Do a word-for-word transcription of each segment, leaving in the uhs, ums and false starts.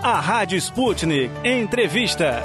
A Rádio Sputnik Entrevista.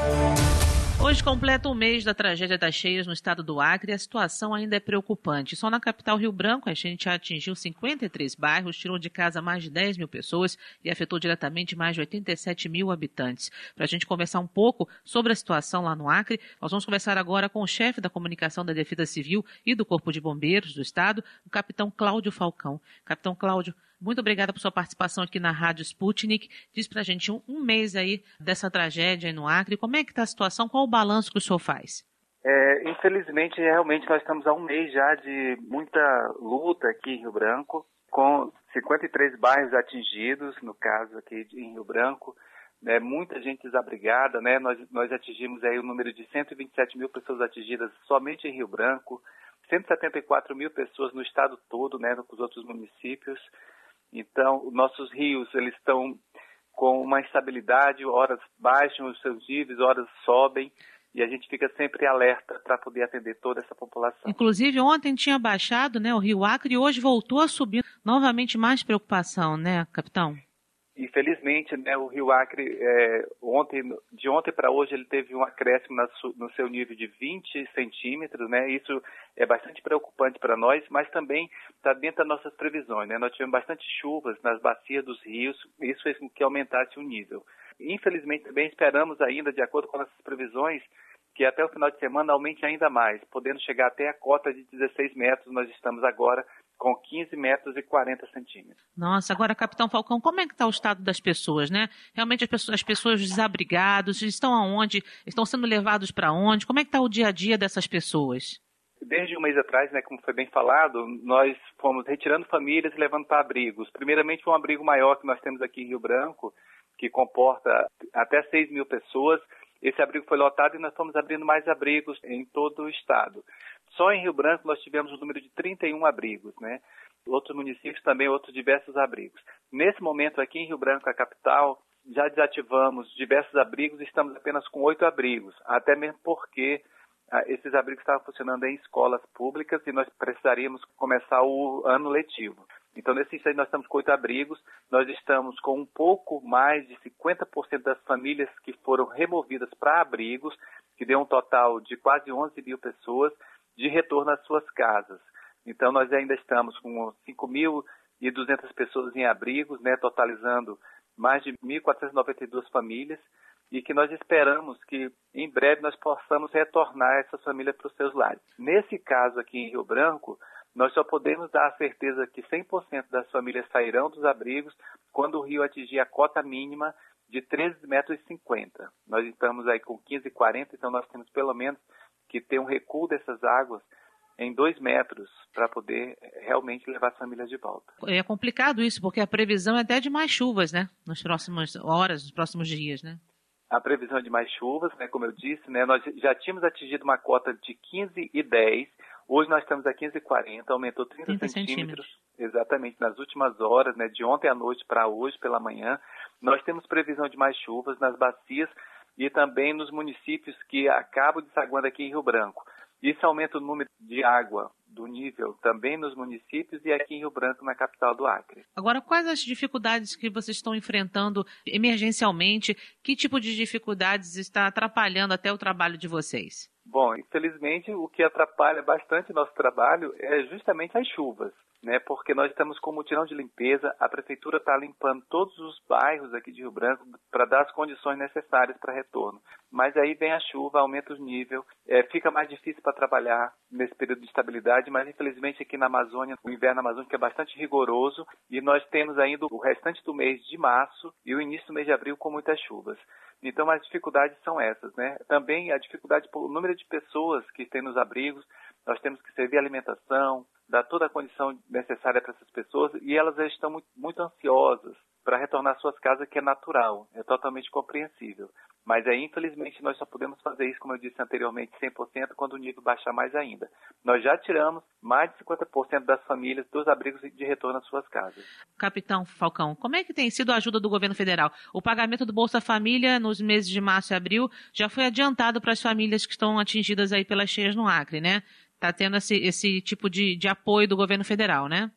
Hoje completa um mês da tragédia das cheias no estado do Acre e a situação ainda é preocupante. Só na capital Rio Branco, a enchente atingiu cinquenta e três bairros, tirou de casa mais de dez mil pessoas e afetou diretamente mais de oitenta e sete mil habitantes. Para a gente conversar um pouco sobre a situação lá no Acre, nós vamos conversar agora com o chefe da comunicação da Defesa Civil e do Corpo de Bombeiros do estado, o capitão Cláudio Falcão. Capitão Cláudio, muito obrigada por sua participação aqui na Rádio Sputnik. Diz pra gente um, um mês aí dessa tragédia aí no Acre. Como é que está a situação? Qual o balanço que o senhor faz? É, infelizmente, realmente nós estamos há um mês já de muita luta aqui em Rio Branco, com cinquenta e três bairros atingidos, no caso aqui de, em Rio Branco, né, muita gente desabrigada, né? Nós, nós atingimos aí o número de cento e vinte e sete mil pessoas atingidas somente em Rio Branco, cento e setenta e quatro mil pessoas no estado todo, né, nos outros municípios. Então, nossos rios, eles estão com uma instabilidade, horas baixam os seus níveis, horas sobem, e a gente fica sempre alerta para poder atender toda essa população. Inclusive, ontem tinha baixado, né, o Rio Acre e hoje voltou a subir. Novamente mais preocupação, né, capitão? Infelizmente, né, o Rio Acre, é, ontem, de ontem para hoje, ele teve um acréscimo na, no seu nível de vinte centímetros, né? Isso é bastante preocupante para nós, mas também está dentro das nossas previsões, né? Nós tivemos bastante chuvas nas bacias dos rios, isso fez com que aumentasse o nível. Infelizmente, também esperamos ainda, de acordo com nossas previsões, que até o final de semana aumente ainda mais, podendo chegar até a cota de dezesseis metros, nós estamos agora com quinze metros e quarenta centímetros. Nossa, agora, capitão Falcão, como é que está o estado das pessoas, né? Realmente as pessoas, as pessoas desabrigadas, estão aonde? Estão sendo levados para onde? Como é que está o dia a dia dessas pessoas? Desde um mês atrás, né, como foi bem falado, nós fomos retirando famílias e levando para abrigos. Primeiramente, foi um abrigo maior que nós temos aqui em Rio Branco, que comporta até seis mil pessoas. Esse abrigo foi lotado e nós fomos abrindo mais abrigos em todo o estado. Só em Rio Branco nós tivemos um número de trinta e um abrigos, né? Outros municípios também, outros diversos abrigos. Nesse momento aqui em Rio Branco, a capital, já desativamos diversos abrigos e estamos apenas com oito abrigos, até mesmo porque ah, esses abrigos estavam funcionando em escolas públicas e nós precisaríamos começar o ano letivo. Então, nesse instante, nós estamos com oito abrigos, nós estamos com um pouco mais de cinquenta por cento das famílias que foram removidas para abrigos, que deu um total de quase onze mil pessoas, de retorno às suas casas. Então, nós ainda estamos com cinco mil e duzentas pessoas em abrigos, né, totalizando mais de mil quatrocentas e noventa e duas famílias, e que nós esperamos que, em breve, nós possamos retornar essas famílias para os seus lares. Nesse caso aqui em Rio Branco, nós só podemos dar a certeza que cem por cento das famílias sairão dos abrigos quando o rio atingir a cota mínima de treze metros e cinquenta. Nós estamos aí com quinze e quarenta, então nós temos pelo menos que ter um recuo dessas águas em dois metros para poder realmente levar as famílias de volta. É complicado isso, porque a previsão é até de mais chuvas, né? Nas próximas horas, nos próximos dias, né? A previsão é de mais chuvas, né? Como eu disse, né? Nós já tínhamos atingido uma cota de quinze e dez, hoje nós estamos a quinze e quarenta, aumentou trinta, trinta centímetros, centímetros, exatamente, nas últimas horas, né? De ontem à noite para hoje, pela manhã. Nós temos previsão de mais chuvas nas bacias e também nos municípios que acabam desaguando aqui em Rio Branco. Isso aumenta o número de água do nível também nos municípios e aqui em Rio Branco, na capital do Acre. Agora, quais as dificuldades que vocês estão enfrentando emergencialmente? Que tipo de dificuldades está atrapalhando até o trabalho de vocês? Bom, infelizmente, o que atrapalha bastante o nosso trabalho é justamente as chuvas, né? Porque nós estamos com mutirão de limpeza, a prefeitura está limpando todos os bairros aqui de Rio Branco para dar as condições necessárias para retorno. Mas aí vem a chuva, aumenta o nível, é, fica mais difícil para trabalhar nesse período de estabilidade, mas infelizmente aqui na Amazônia, o inverno amazônico é bastante rigoroso e nós temos ainda o restante do mês de março e o início do mês de abril com muitas chuvas. Então as dificuldades são essas, né? Também a dificuldade por o número de pessoas que tem nos abrigos, nós temos que servir alimentação, dar toda a condição necessária para essas pessoas e elas estão muito, muito ansiosas para retornar às suas casas, que é natural, é totalmente compreensível. Mas aí, infelizmente, nós só podemos fazer isso, como eu disse anteriormente, cem por cento, quando o nível baixar mais ainda. Nós já tiramos mais de cinquenta por cento das famílias dos abrigos de retorno às suas casas. Capitão Falcão, como é que tem sido a ajuda do governo federal? O pagamento do Bolsa Família nos meses de março e abril já foi adiantado para as famílias que estão atingidas aí pelas cheias no Acre, né? Está tendo esse, esse tipo de, de apoio do governo federal, né?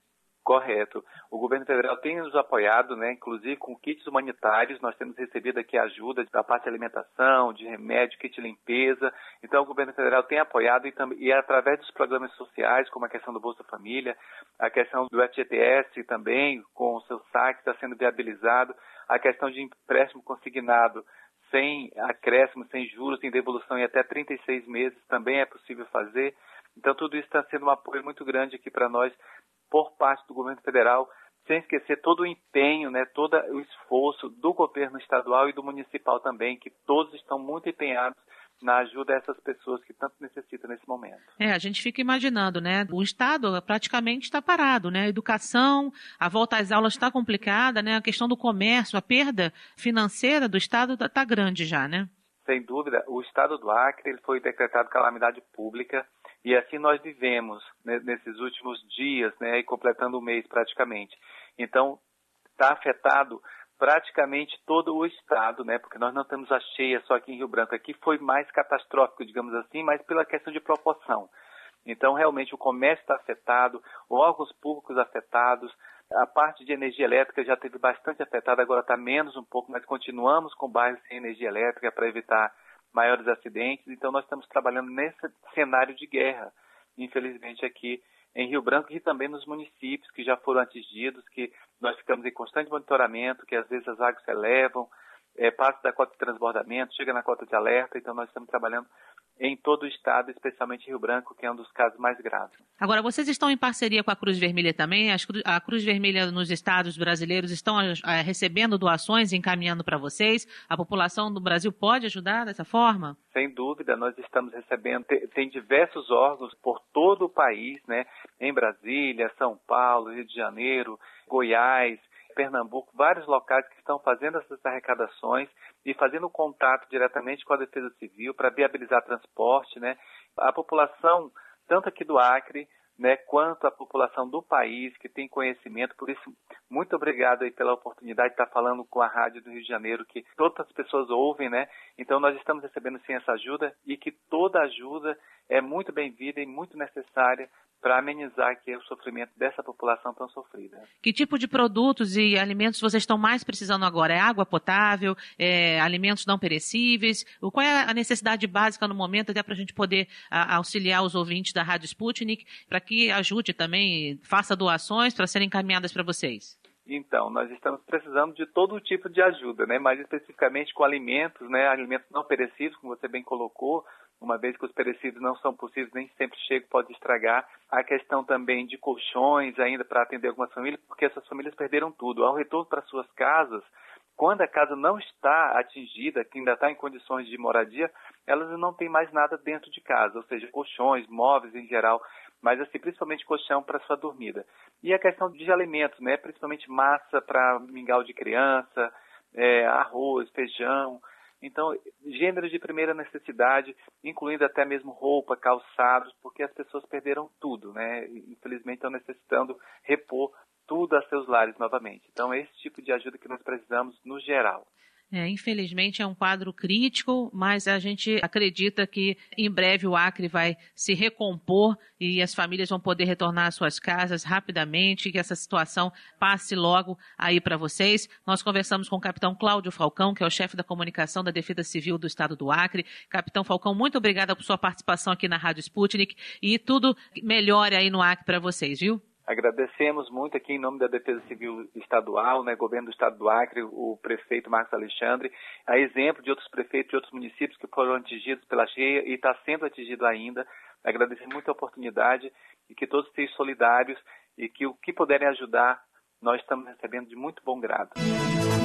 Correto. O governo federal tem nos apoiado, né, inclusive com kits humanitários. Nós temos recebido aqui ajuda da parte de alimentação, de remédio, kit de limpeza. Então, o governo federal tem apoiado e, tam- e através dos programas sociais, como a questão do Bolsa Família, a questão do F G T S também, com o seu saque, está sendo viabilizado, a questão de empréstimo consignado sem acréscimo, sem juros, sem devolução em até trinta e seis meses também é possível fazer. Então, tudo isso está sendo um apoio muito grande aqui para nós, por parte do governo federal, sem esquecer todo o empenho, né, todo o esforço do governo estadual e do municipal também, que todos estão muito empenhados na ajuda a essas pessoas que tanto necessitam nesse momento. É, a gente fica imaginando, né? O Estado praticamente está parado, né? A educação, a volta às aulas está complicada, né? A questão do comércio, a perda financeira do Estado está grande já, né? Sem dúvida, o Estado do Acre ele foi decretado calamidade pública e assim nós vivemos, né, nesses últimos dias, né, e completando o mês praticamente. Então, está afetado praticamente todo o Estado, né, porque nós não temos a cheia só aqui em Rio Branco. Aqui foi mais catastrófico, digamos assim, mas pela questão de proporção. Então, realmente, o comércio está afetado, órgãos públicos afetados, a parte de energia elétrica já teve bastante afetada, agora está menos um pouco, mas continuamos com bairros sem energia elétrica para evitar maiores acidentes. Então, nós estamos trabalhando nesse cenário de guerra, infelizmente, aqui em Rio Branco e também nos municípios que já foram atingidos, que nós ficamos em constante monitoramento, que às vezes as águas se elevam, é, passa da cota de transbordamento, chega na cota de alerta. Então, nós estamos trabalhando em todo o estado, especialmente Rio Branco, que é um dos casos mais graves. Agora, vocês estão em parceria com a Cruz Vermelha também? As Cru- a Cruz Vermelha nos estados brasileiros estão ah, recebendo doações e encaminhando para vocês? A população do Brasil pode ajudar dessa forma? Sem dúvida, nós estamos recebendo, tem, tem diversos órgãos por todo o país, né? Em Brasília, São Paulo, Rio de Janeiro, Goiás, Pernambuco, vários locais que estão fazendo essas arrecadações e fazendo contato diretamente com a Defesa Civil para viabilizar transporte, né? A população, tanto aqui do Acre, né, quanto a população do país que tem conhecimento, por isso, muito obrigado aí pela oportunidade de estar falando com a Rádio do Rio de Janeiro, que todas as pessoas ouvem, né? Então, nós estamos recebendo sim essa ajuda e que toda ajuda é muito bem-vinda e muito necessária para amenizar aqui o sofrimento dessa população tão sofrida. Que tipo de produtos e alimentos vocês estão mais precisando agora? É água potável? É alimentos não perecíveis? O- Qual é a necessidade básica no momento, até para a gente poder a, auxiliar os ouvintes da Rádio Sputnik, para que ajude também, faça doações para serem encaminhadas para vocês? Então, nós estamos precisando de todo tipo de ajuda, né? Mais especificamente com alimentos, né? Alimentos não perecíveis, como você bem colocou, uma vez que os perecíveis não são possíveis, nem sempre chegam, pode estragar. A questão também de colchões ainda para atender algumas famílias, porque essas famílias perderam tudo. Ao retorno para suas casas, quando a casa não está atingida, que ainda está em condições de moradia, elas não têm mais nada dentro de casa, ou seja, colchões, móveis em geral, mas assim, principalmente colchão para sua dormida. E a questão de alimentos, né? Principalmente massa para mingau de criança, é, arroz, feijão. Então, gêneros de primeira necessidade, incluindo até mesmo roupa, calçados, porque as pessoas perderam tudo, né? E, infelizmente, estão necessitando repor tudo a seus lares novamente. Então, é esse tipo de ajuda que nós precisamos no geral. É, infelizmente é um quadro crítico, mas a gente acredita que em breve o Acre vai se recompor e as famílias vão poder retornar às suas casas rapidamente, que essa situação passe logo aí para vocês. Nós conversamos com o capitão Cláudio Falcão, que é o chefe da comunicação da Defesa Civil do Estado do Acre. Capitão Falcão, muito obrigada por sua participação aqui na Rádio Sputnik e tudo melhore aí no Acre para vocês, viu? Agradecemos muito aqui em nome da Defesa Civil Estadual, né, governo do Estado do Acre, o prefeito Marcos Alexandre, a exemplo de outros prefeitos de outros municípios que foram atingidos pela cheia e está sendo atingido ainda. Agradecer muito a oportunidade e que todos sejam solidários e que o que puderem ajudar, nós estamos recebendo de muito bom grado.